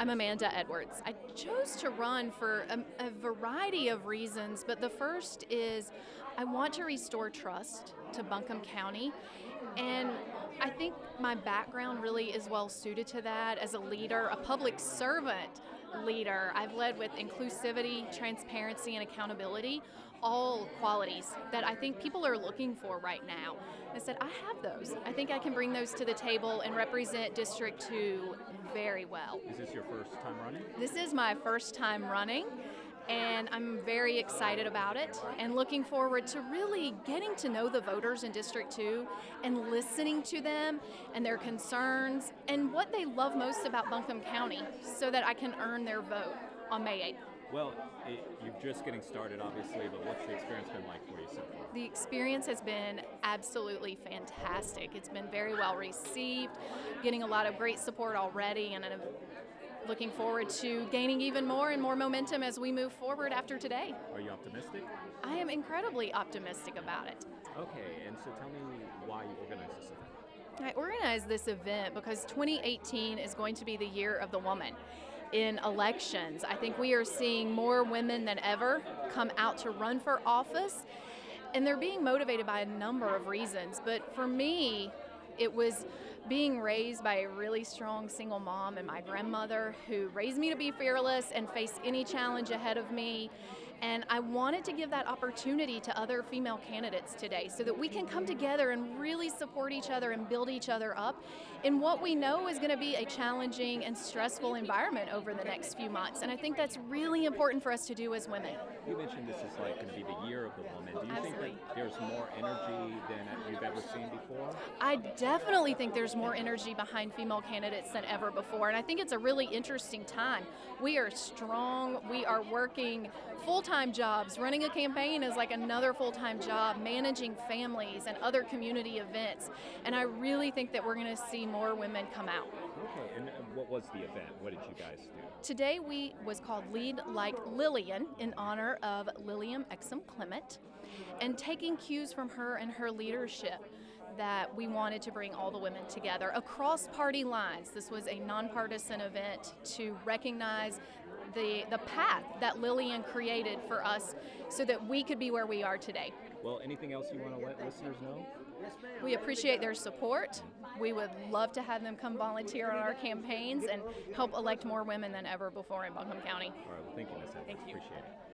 I'm Amanda Edwards. I chose to run for a variety of reasons, but the first is I want to restore trust to Buncombe County. And I think my background really is well suited to that as a leader, a public servant leader. I've led with inclusivity, transparency, and accountability, all qualities that I think people are looking for right now. I said, I have those. I think I can bring those to the table and represent District 2 very well. Is this your first time running? This is my first time running, and I'm very excited about it and looking forward to really getting to know the voters in District 2 and listening to them and their concerns and what they love most about Buncombe County so that I can earn their vote on May 8th. Well, you're just getting started, obviously, but what's the experience been like for you so far? The experience has been absolutely fantastic. It's been very well received, getting a lot of great support already, and I'm looking forward to gaining even more and more momentum as we move forward after today. Are you optimistic? I am incredibly optimistic about it. Okay, and so tell me why you organized this event. I organized this event because 2018 is going to be the year of the woman. In elections, I think we are seeing more women than ever come out to run for office, and they're being motivated by a number of reasons. But for me, it was being raised by a really strong single mom and my grandmother who raised me to be fearless and face any challenge ahead of me. And I wanted to give that opportunity to other female candidates today so that we can come together and really support each other and build each other up in what we know is going to be a challenging and stressful environment over the next few months. And I think that's really important for us to do as women. You mentioned this is like going to be the year of the woman. Do you Absolutely. think that there's more energy than you've ever seen before? I definitely think there's more energy behind female candidates than ever before, and I think it's a really interesting time. We are strong, we are working full-time jobs. Running a campaign is like another full-time job, managing families and other community events, and I really think that we're going to see more women come out. Okay, and what was the event? What did you guys do? Today was called Lead Like Lillian in honor of Lillian Exum Clement, and taking cues from her and her leadership that we wanted to bring all the women together across party lines. This was a nonpartisan event to recognize the path that Lillian created for us so that we could be where we are today. Well, anything else you want to let listeners know? We appreciate their support. We would love to have them come volunteer on our campaigns and help elect more women than ever before in Buncombe County. All right, well, thank you, Ms. Evans. Thank you. Appreciate it.